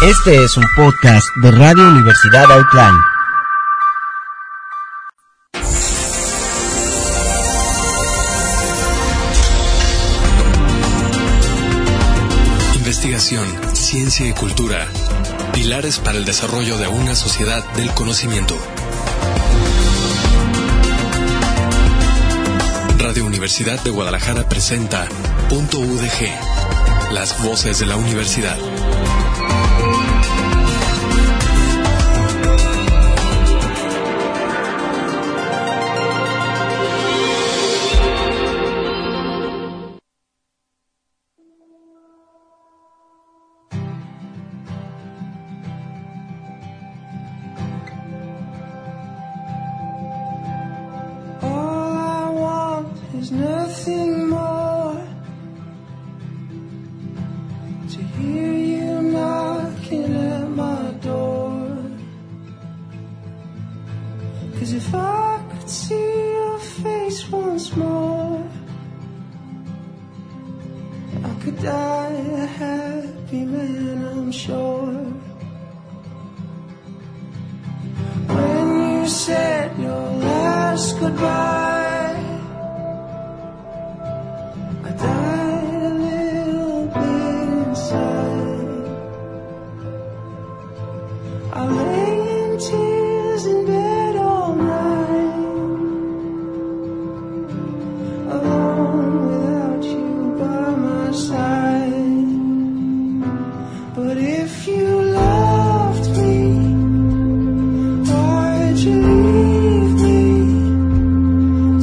Este es un podcast de Radio Universidad Outline. Investigación, ciencia y cultura. Pilares para el desarrollo de una sociedad del conocimiento. Radio Universidad de Guadalajara presenta Punto UDG, las voces de la universidad. Nothing more to hear you knocking at my door. 'Cause if I could see your face once more, I could die a happy man, I'm sure. When you said your last goodbye, died a little bit inside. I lay in tears in bed all night, alone without you by my side. But if you loved me, why'd you leave me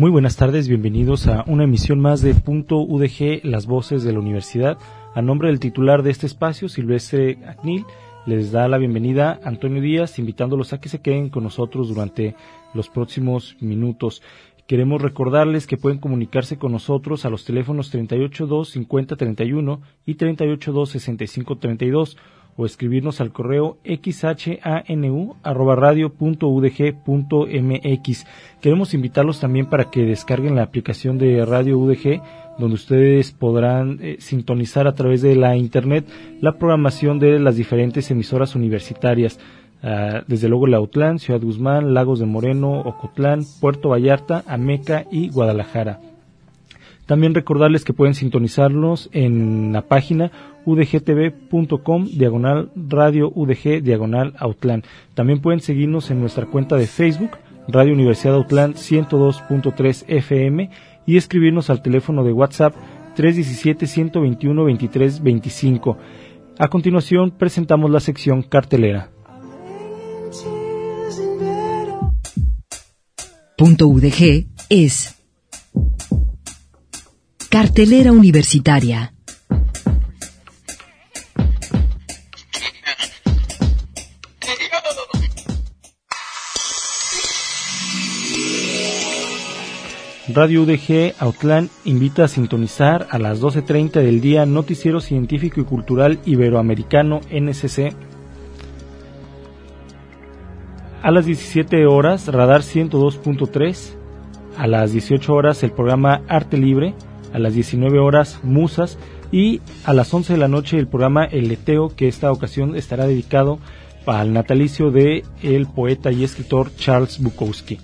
Muy buenas tardes, bienvenidos a una emisión más de Punto UDG, las voces de la universidad. A nombre del titular de este espacio, Silvestre Agnil, les da la bienvenida Antonio Díaz, invitándolos a que se queden con nosotros durante los próximos minutos. Queremos recordarles que pueden comunicarse con nosotros a los teléfonos 382-5031 y 382-6532 o escribirnos al correo xhanu@radio.udg.mx. Queremos invitarlos también para que descarguen la aplicación de Radio UDG, donde ustedes podrán sintonizar a través de la internet la programación de las diferentes emisoras universitarias, desde luego la Autlán, Ciudad Guzmán, Lagos de Moreno, Ocotlán, Puerto Vallarta, Ameca y Guadalajara. También recordarles que pueden sintonizarnos en la página udgtv.com/radio udg/Autlán. También pueden seguirnos en nuestra cuenta de Facebook, Radio Universidad Autlán 102.3 FM, y escribirnos al teléfono de WhatsApp 317-121-2325. A continuación presentamos la sección cartelera. Punto UDG es cartelera universitaria. Radio UDG Autlán invita a sintonizar a las 12:30 del día Noticiero Científico y Cultural Iberoamericano NCC. A las 17 horas Radar 102.3, a las 18 horas el programa Arte Libre, a las 19 horas Musas y a las 11 de la noche el programa El Leteo, que esta ocasión estará dedicado al natalicio de el poeta y escritor Charles Bukowski.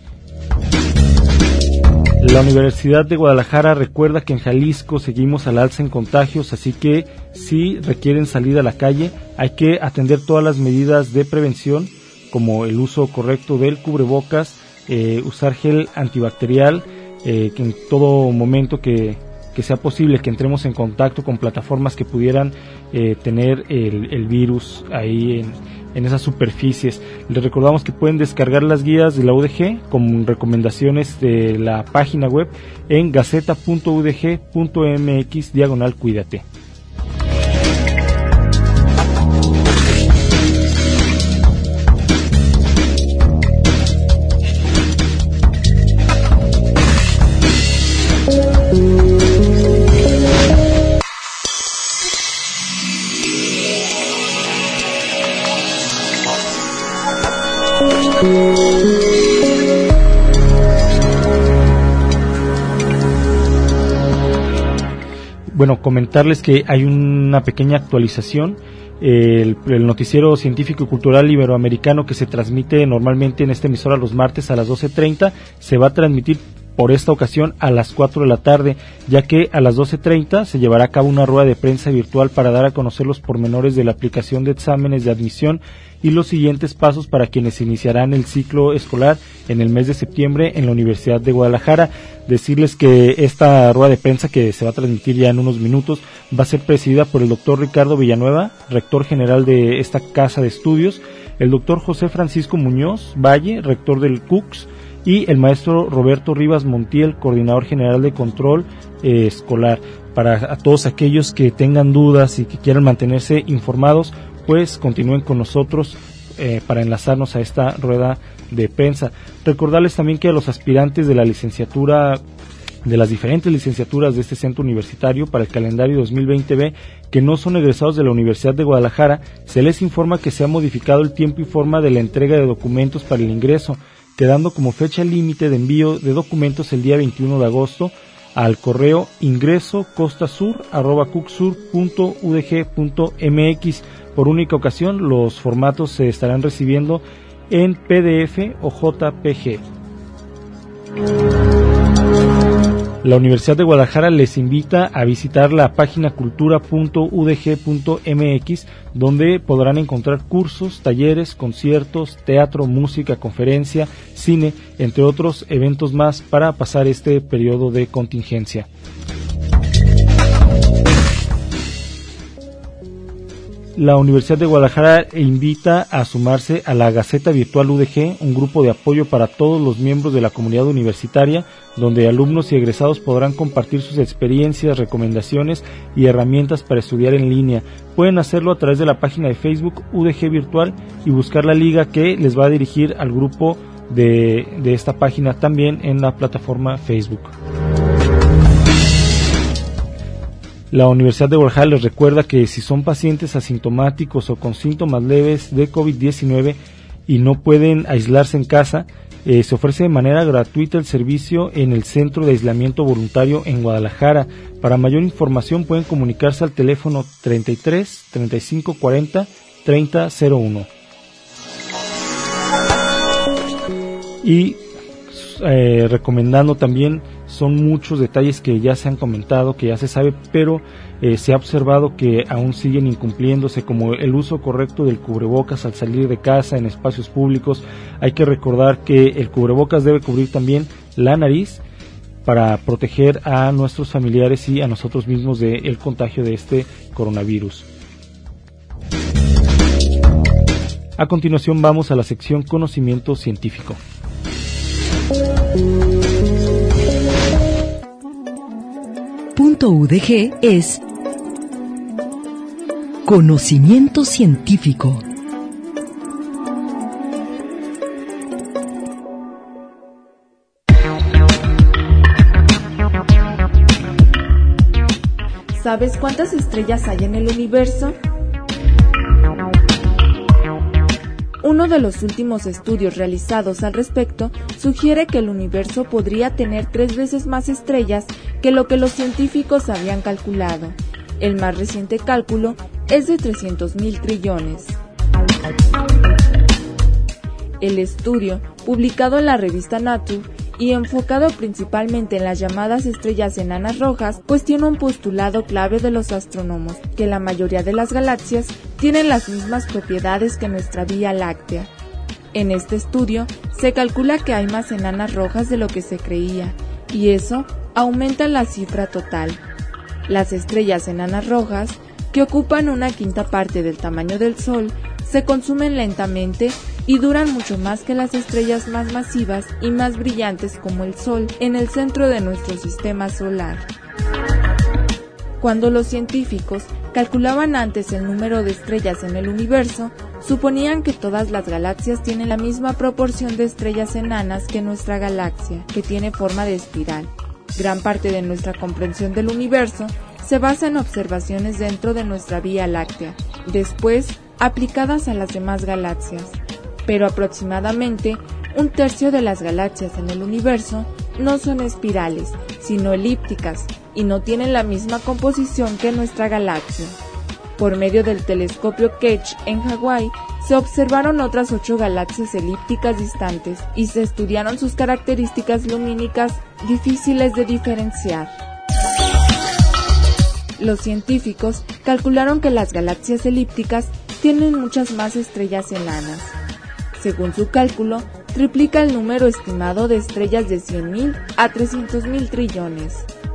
La Universidad de Guadalajara recuerda que en Jalisco seguimos al alza en contagios, así que si requieren salir a la calle hay que atender todas las medidas de prevención, como el uso correcto del cubrebocas, usar gel antibacterial, que en todo momento que sea posible que entremos en contacto con plataformas que pudieran tener el virus ahí en esas superficies. Les recordamos que pueden descargar las guías de la UDG con recomendaciones de la página web en gaceta.udg.mx/cuídate. Bueno, comentarles que hay una pequeña actualización. El noticiero científico y cultural iberoamericano, que se transmite normalmente en esta emisora los martes a las 12:30, se va a transmitir por esta ocasión a las 4 de la tarde, ya que a las 12:30 se llevará a cabo una rueda de prensa virtual para dar a conocer los pormenores de la aplicación de exámenes de admisión y los siguientes pasos para quienes iniciarán el ciclo escolar en el mes de septiembre en la Universidad de Guadalajara. Decirles que esta rueda de prensa, que se va a transmitir ya en unos minutos, va a ser presidida por el doctor Ricardo Villanueva, rector general de esta casa de estudios, el doctor José Francisco Muñoz Valle, rector del CUCS, y el maestro Roberto Rivas Montiel, coordinador general de control escolar. Para a todos aquellos que tengan dudas y que quieran mantenerse informados, pues continúen con nosotros para enlazarnos a esta rueda de prensa. Recordarles también que a los aspirantes de la licenciatura, de las diferentes licenciaturas de este centro universitario para el calendario 2020B, que no son egresados de la Universidad de Guadalajara, se les informa que se ha modificado el tiempo y forma de la entrega de documentos para el ingreso, quedando como fecha límite de envío de documentos el día 21 de agosto al correo ingreso.costasur@cucsur.udg.mx. Por única ocasión, los formatos se estarán recibiendo en PDF o JPG. La Universidad de Guadalajara les invita a visitar la página cultura.udg.mx, donde podrán encontrar cursos, talleres, conciertos, teatro, música, conferencia, cine, entre otros eventos más para pasar este periodo de contingencia. La Universidad de Guadalajara invita a sumarse a la Gaceta Virtual UDG, un grupo de apoyo para todos los miembros de la comunidad universitaria, donde alumnos y egresados podrán compartir sus experiencias, recomendaciones y herramientas para estudiar en línea. Pueden hacerlo a través de la página de Facebook UDG Virtual y buscar la liga que les va a dirigir al grupo de esta página, también en la plataforma Facebook. La Universidad de Guadalajara les recuerda que si son pacientes asintomáticos o con síntomas leves de COVID-19 y no pueden aislarse en casa, se ofrece de manera gratuita el servicio en el Centro de Aislamiento Voluntario en Guadalajara. Para mayor información pueden comunicarse al teléfono 33 35 40 30 01. Y recomendando también, son muchos detalles que ya se han comentado, que ya se sabe, pero se ha observado que aún siguen incumpliéndose, como el uso correcto del cubrebocas al salir de casa, en espacios públicos. Hay que recordar que el cubrebocas debe cubrir también la nariz para proteger a nuestros familiares y a nosotros mismos del contagio de este coronavirus. A continuación vamos a la sección Conocimiento Científico. Punto UDG es conocimiento científico. ¿Sabes cuántas estrellas hay en el universo? Uno de los últimos estudios realizados al respecto sugiere que el universo podría tener 3 veces más estrellas que lo que los científicos habían calculado. El más reciente cálculo es de 300.000 trillones. El estudio, publicado en la revista Nature y enfocado principalmente en las llamadas estrellas enanas rojas, cuestiona un postulado clave de los astrónomos, que la mayoría de las galaxias tienen las mismas propiedades que nuestra Vía Láctea. En este estudio, se calcula que hay más enanas rojas de lo que se creía, y eso aumenta la cifra total. Las estrellas enanas rojas, que ocupan 1/5 parte del tamaño del Sol, se consumen lentamente y duran mucho más que las estrellas más masivas y más brillantes como el Sol en el centro de nuestro sistema solar. Cuando los científicos calculaban antes el número de estrellas en el universo, suponían que todas las galaxias tienen la misma proporción de estrellas enanas que nuestra galaxia, que tiene forma de espiral. Gran parte de nuestra comprensión del universo se basa en observaciones dentro de nuestra Vía Láctea, después aplicadas a las demás galaxias. Pero aproximadamente 1/3 de las galaxias en el universo no son espirales, sino elípticas, y no tienen la misma composición que nuestra galaxia. Por medio del telescopio Keck en Hawái, se observaron otras 8 galaxias elípticas distantes y se estudiaron sus características lumínicas difíciles de diferenciar. Los científicos calcularon que las galaxias elípticas tienen muchas más estrellas enanas. Según su cálculo, triplica el número estimado de estrellas de 100.000 a 300.000 trillones.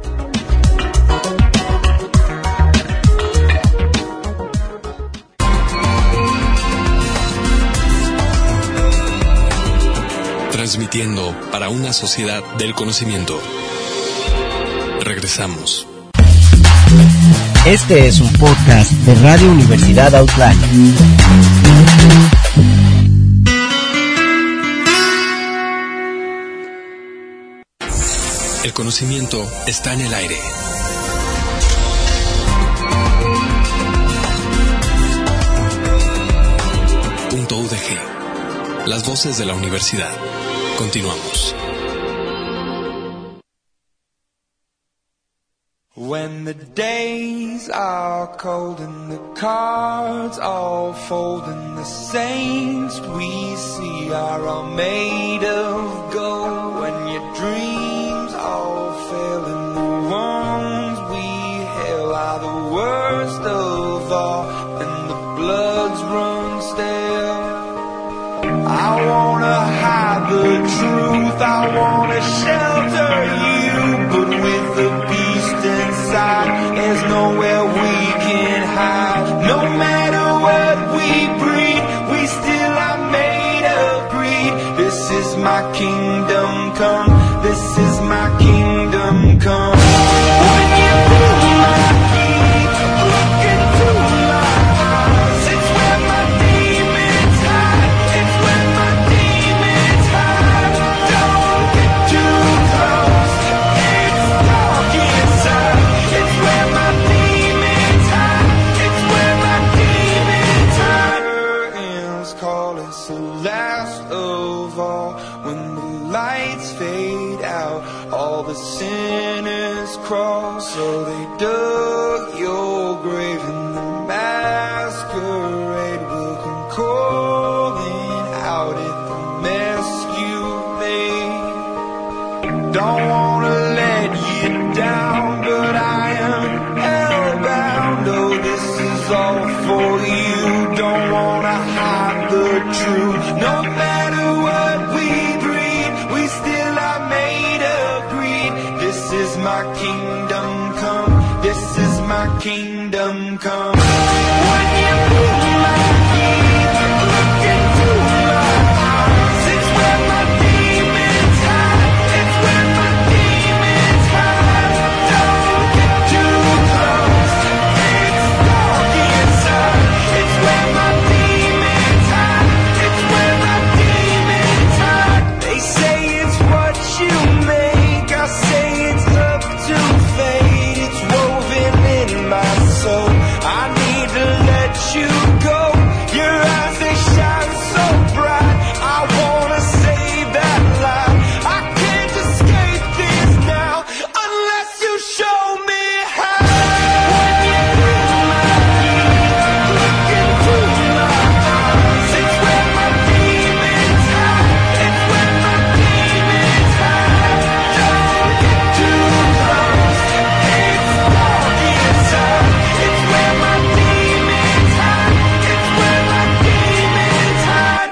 Transmitiendo para una sociedad del conocimiento. Regresamos. Este es un podcast de Radio Universidad Outland. El conocimiento está en el aire. Punto UDG. Las voces de la universidad. Continuamos. When the days are cold and the cards all fold and the saints we see are all made of gold, when your dreams all fail and the ones we hail are the worst of all and the bloods run stale, I wanna hide the truth, I wanna shelter you, but with the beast inside, there's nowhere we can hide. No matter cross, so they dug your grave, and the masquerade will come calling out at the mess you made. Don't wanna let you down, but I am hellbound. Oh, this is all for you. Don't wanna hide the truth. No matter what we breed, we still are made of greed. This is my kingdom come. This is my kingdom come. When you pull my feet, look into my eyes. It's where my demons hide. It's where my demons hide. Don't get too close. It's dark inside. It's where my demons hide. It's where my demons hide. They say it's what you make. I say it's up to fate. It's woven in my soul. I need to let you go. Your eyes, they shine so bright. I wanna save that light. I can't escape this now unless you show me how. When you pull my feet, look into my eyes. It's where my demons hide. It's where my demons hide. Don't get too close. It's dark inside. It's where my demons hide. It's where my demons hide.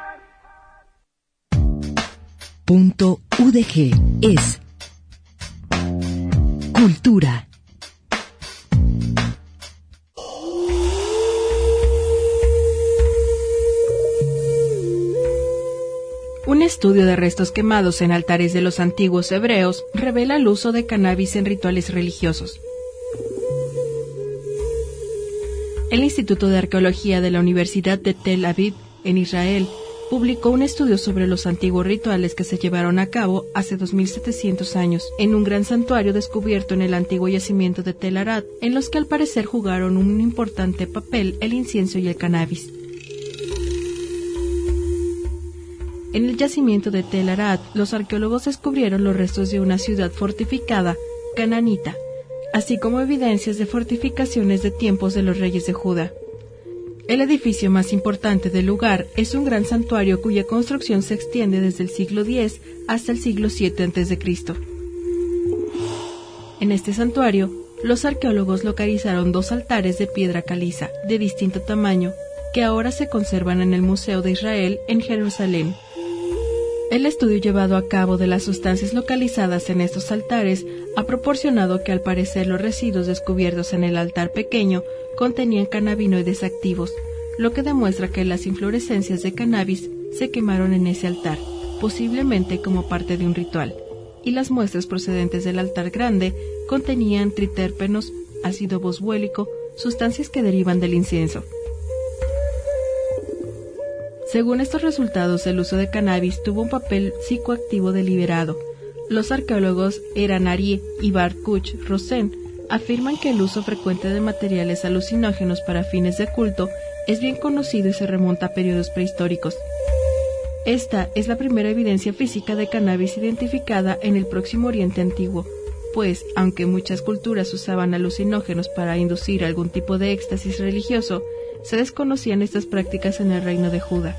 Punto UDG es cultura. Un estudio de restos quemados en altares de los antiguos hebreos revela el uso de cannabis en rituales religiosos. El Instituto de Arqueología de la Universidad de Tel Aviv, en Israel, publicó un estudio sobre los antiguos rituales que se llevaron a cabo hace 2700 años en un gran santuario descubierto en el antiguo yacimiento de Tel Arad, en los que al parecer jugaron un importante papel el incienso y el cannabis. En el yacimiento de Tel Arad, los arqueólogos descubrieron los restos de una ciudad fortificada, cananita, así como evidencias de fortificaciones de tiempos de los reyes de Judá. El edificio más importante del lugar es un gran santuario cuya construcción se extiende desde el siglo X hasta el siglo VII a.C. En este santuario, los arqueólogos localizaron 2 altares de piedra caliza, de distinto tamaño, que ahora se conservan en el Museo de Israel en Jerusalén. El estudio llevado a cabo de las sustancias localizadas en estos altares ha proporcionado que al parecer los residuos descubiertos en el altar pequeño contenían cannabinoides activos, lo que demuestra que las inflorescencias de cannabis se quemaron en ese altar, posiblemente como parte de un ritual, y las muestras procedentes del altar grande contenían triterpenos, ácido boswélico, sustancias que derivan del incienso. Según estos resultados, el uso de cannabis tuvo un papel psicoactivo deliberado. Los arqueólogos Eran Arie y Bar Kuch Rosen afirman que el uso frecuente de materiales alucinógenos para fines de culto es bien conocido y se remonta a periodos prehistóricos. Esta es la primera evidencia física de cannabis identificada en el Próximo Oriente Antiguo, pues, aunque muchas culturas usaban alucinógenos para inducir algún tipo de éxtasis religioso, se desconocían estas prácticas en el reino de Judá.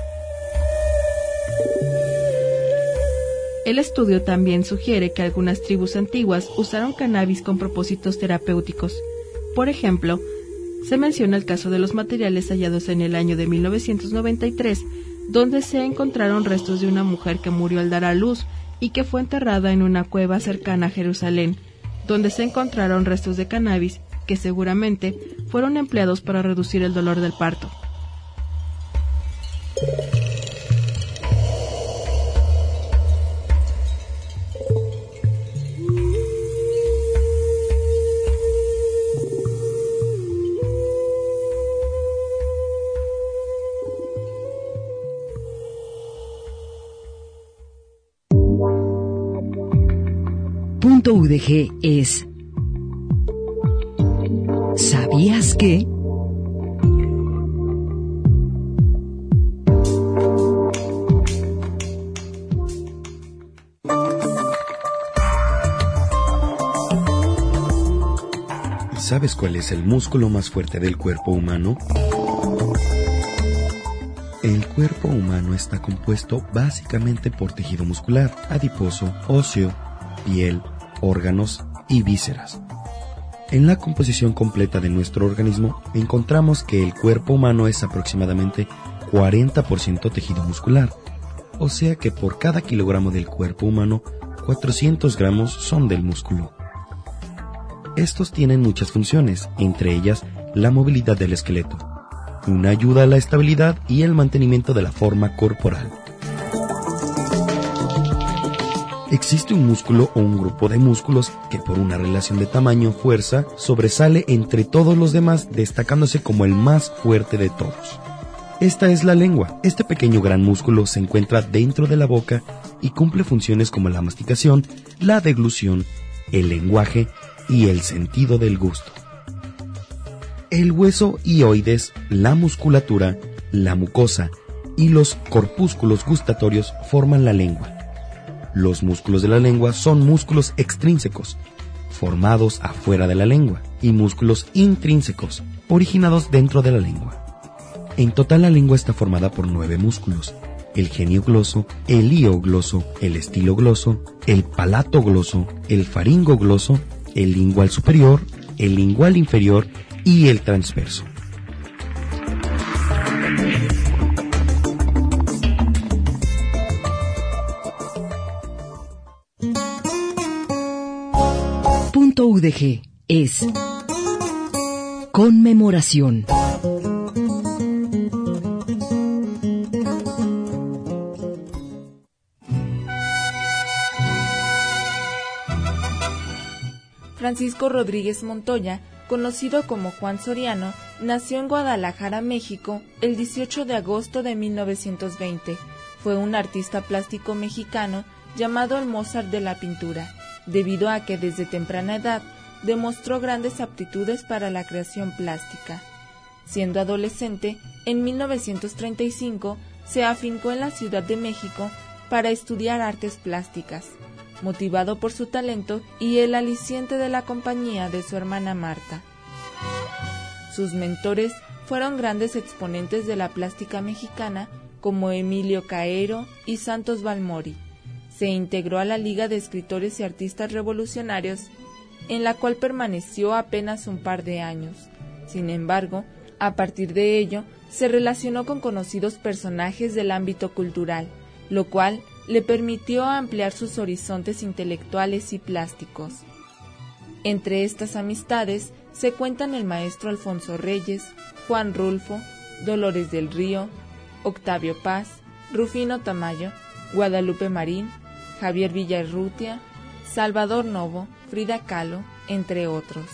El estudio también sugiere que algunas tribus antiguas usaron cannabis con propósitos terapéuticos. Por ejemplo, se menciona el caso de los materiales hallados en el año de 1993, donde se encontraron restos de una mujer que murió al dar a luz y que fue enterrada en una cueva cercana a Jerusalén, donde se encontraron restos de cannabis que seguramente fueron empleados para reducir el dolor del parto. Punto UDG es ¿sabías que? ¿Sabes cuál es el músculo más fuerte del cuerpo humano? El cuerpo humano está compuesto básicamente por tejido muscular, adiposo, óseo, piel, órganos y vísceras. En la composición completa de nuestro organismo encontramos que el cuerpo humano es aproximadamente 40% tejido muscular, o sea que por cada kilogramo del cuerpo humano, 400 gramos son del músculo. Estos tienen muchas funciones, entre ellas la movilidad del esqueleto, una ayuda a la estabilidad y el mantenimiento de la forma corporal. Existe un músculo o un grupo de músculos que por una relación de tamaño-fuerza sobresale entre todos los demás, destacándose como el más fuerte de todos. Esta es la lengua. Este pequeño gran músculo se encuentra dentro de la boca y cumple funciones como la masticación, la deglución, el lenguaje y el sentido del gusto. El hueso hioides, la musculatura, la mucosa y los corpúsculos gustatorios forman la lengua. Los músculos de la lengua son músculos extrínsecos, formados afuera de la lengua, y músculos intrínsecos, originados dentro de la lengua. En total la lengua está formada por 9 músculos: el geniogloso, el hiogloso, el estilogloso, el palatogloso, el faringogloso, el lingual superior, el lingual inferior y el transverso. Punto UDG es conmemoración. Francisco Rodríguez Montoya, conocido como Juan Soriano, nació en Guadalajara, México, el 18 de agosto de 1920. Fue un artista plástico mexicano llamado el Mozart de la pintura, debido a que desde temprana edad demostró grandes aptitudes para la creación plástica. Siendo adolescente, en 1935 se afincó en la Ciudad de México para estudiar artes plásticas, motivado por su talento y el aliciente de la compañía de su hermana Marta. Sus mentores fueron grandes exponentes de la plástica mexicana como Emilio Caero y Santos Balmori. Se integró a la Liga de Escritores y Artistas Revolucionarios, en la cual permaneció apenas un par de años. Sin embargo, a partir de ello, se relacionó con conocidos personajes del ámbito cultural, lo cual le permitió ampliar sus horizontes intelectuales y plásticos. Entre estas amistades se cuentan el maestro Alfonso Reyes, Juan Rulfo, Dolores del Río, Octavio Paz, Rufino Tamayo, Guadalupe Marín, Javier Villarrutia, Salvador Novo, Frida Kahlo, entre otros.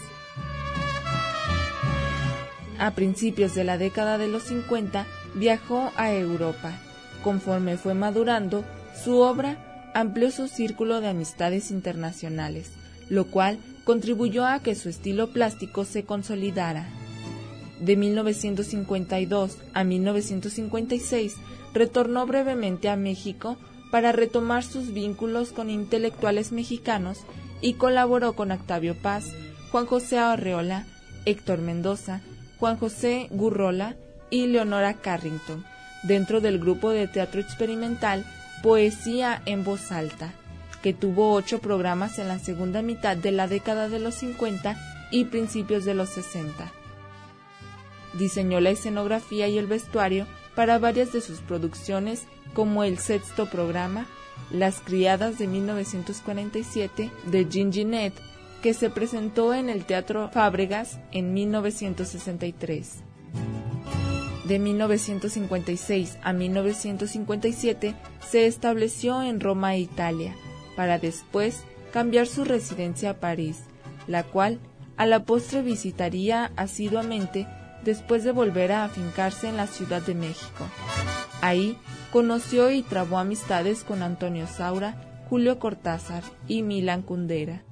A principios de la década de los 50 viajó a Europa. Conforme fue madurando, su obra amplió su círculo de amistades internacionales, lo cual contribuyó a que su estilo plástico se consolidara. De 1952 a 1956 retornó brevemente a México para retomar sus vínculos con intelectuales mexicanos y colaboró con Octavio Paz, Juan José Arreola, Héctor Mendoza, Juan José Gurrola y Leonora Carrington, dentro del grupo de teatro experimental Poesía en Voz Alta, que tuvo 8 programas en la segunda mitad de la década de los 50 y principios de los 60. Diseñó la escenografía y el vestuario para varias de sus producciones, como el sexto programa, Las Criadas de 1947, de Gingenet, que se presentó en el Teatro Fábregas en 1963. De 1956 a 1957 se estableció en Roma, Italia, para después cambiar su residencia a París, la cual a la postre visitaría asiduamente después de volver a afincarse en la Ciudad de México. Ahí conoció y trabó amistades con Antonio Saura, Julio Cortázar y Milan Kundera.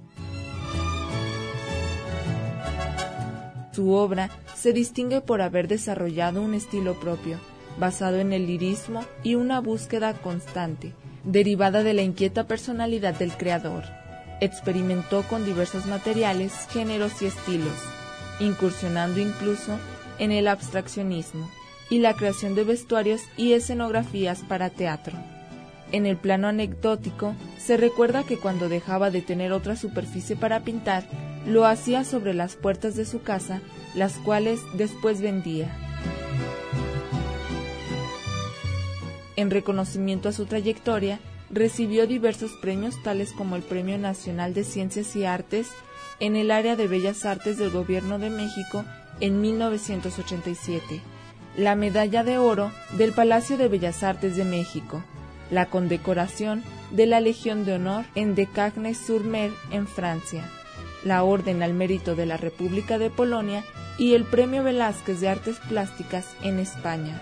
Su obra se distingue por haber desarrollado un estilo propio, basado en el lirismo y una búsqueda constante, derivada de la inquieta personalidad del creador. Experimentó con diversos materiales, géneros y estilos, incursionando incluso en el abstraccionismo y la creación de vestuarios y escenografías para teatro. En el plano anecdótico, se recuerda que cuando dejaba de tener otra superficie para pintar, lo hacía sobre las puertas de su casa, las cuales después vendía. En reconocimiento a su trayectoria, recibió diversos premios tales como el Premio Nacional de Ciencias y Artes en el área de Bellas Artes del Gobierno de México en 1987, la Medalla de Oro del Palacio de Bellas Artes de México, la condecoración de la Legión de Honor en de Cagnes-sur-Mer en Francia, la Orden al Mérito de la República de Polonia y el Premio Velázquez de Artes Plásticas en España.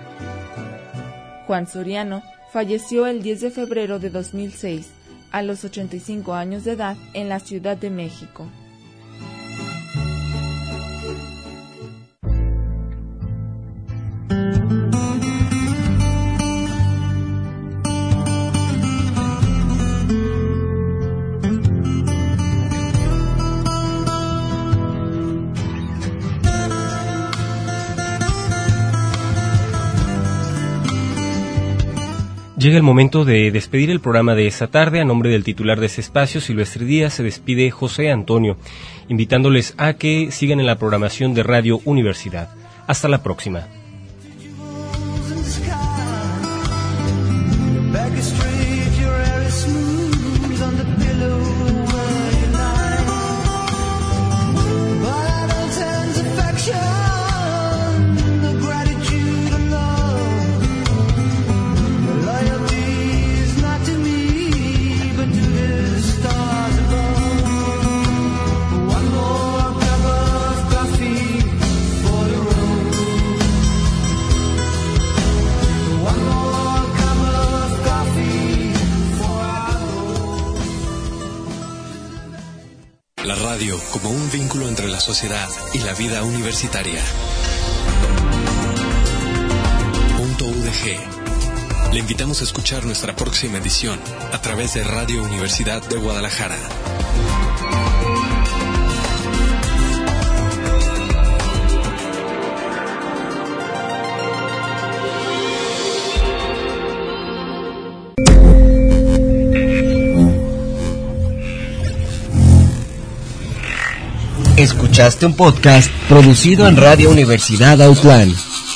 Juan Soriano falleció el 10 de febrero de 2006, a los 85 años de edad, en la Ciudad de México. Llega el momento de despedir el programa de esta tarde. A nombre del titular de este espacio, Silvestre Díaz, se despide José Antonio, invitándoles a que sigan en la programación de Radio Universidad. Hasta la próxima. La radio como un vínculo entre la sociedad y la vida universitaria. .udg. Le invitamos a escuchar nuestra próxima edición a través de Radio Universidad de Guadalajara. Escuchaste un podcast producido en Radio Universidad Autlán.